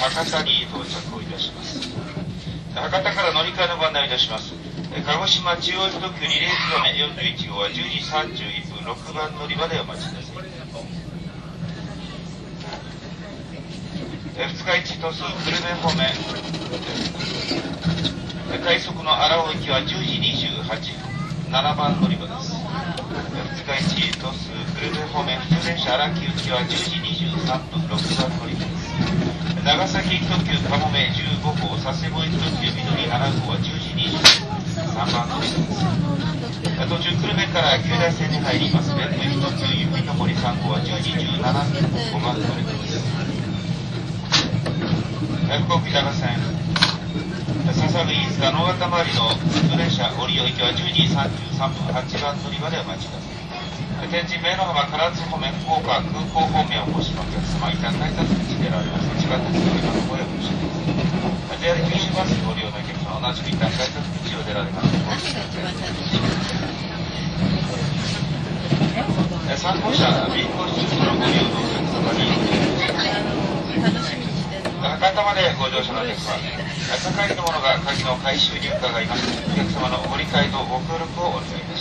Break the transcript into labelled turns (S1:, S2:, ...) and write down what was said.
S1: 博多に到着をいたします。博多から乗り換えのご案内をいたします。鹿児島中央特急リレーツバメ41号は10時31分6番乗り場でお待ちください。二日市鳥栖久留米方面、快速の荒尾行きは10時28分7番乗り場です。二日市鳥栖久留米方面普通電車荒木行きは10時23分6番乗り場です。長崎行き特急かもめ15号、佐世保行き特急緑7号は10時23番乗り場です。途中久留米から九大線に入ります別府行き特急雪の森3号は10時17分5番乗り場です。福岡長線笹口飯塚野方周りの普通電車折行きは10時33分8番乗り場でお待ちください。天神明の浜唐津方面福岡空港方面をお越しのお客様、一旦改札口でられます地下鉄乗り場のご用意します。JR 九州バスご利用のお客様、同じく一旦改札口を出られます。3号車 B 号室のご利用のお客様に博多までご乗車のお客様、係の者が鍵の回収に伺います。お客様のご理解とご協力をお願いいたします。